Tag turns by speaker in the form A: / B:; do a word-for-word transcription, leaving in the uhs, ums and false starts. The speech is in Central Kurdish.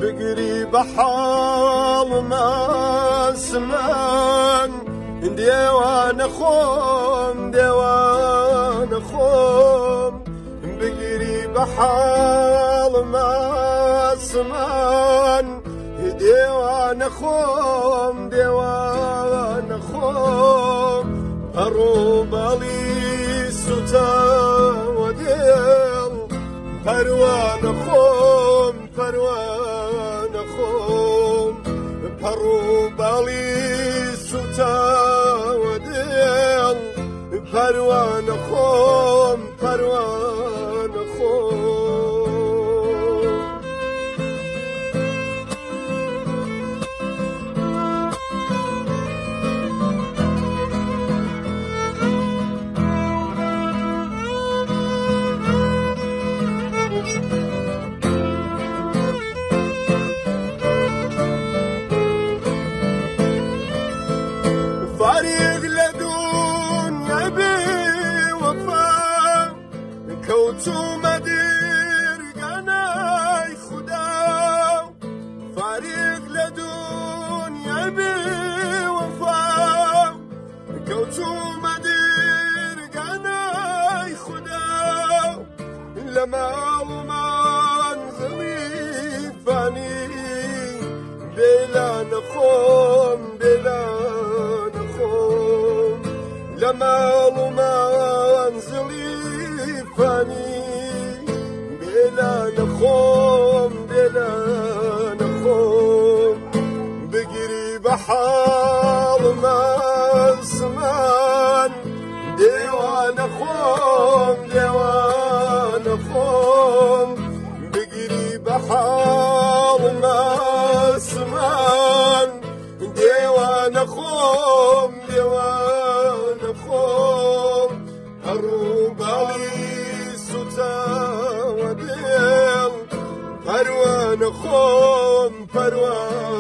A: بقري بحال ما سمان ديوان خوم ديوان خوم بقري بحال ما سمان ديوان خوم ديوان خوم الروبالي سوتا وديل پروان خوم پروان خوم الروبالي سوتا وديل پروان خوم پروان خوم فارغ لدنيا بوفا كوتو مدير قناي خدا فارغ لدنيا بوفا كوتو مدير قناي خدا لما منزلي فاني بلا نخوم بلا لما منزلي فاني بلا نخوم بلا نخوم بقري بحال ما سمان ديوان خوم ديوان خوم بقري بحال ما سمان ديوان خوم ديوان خوم الروبالي سوتا وديل پروان خوم پروان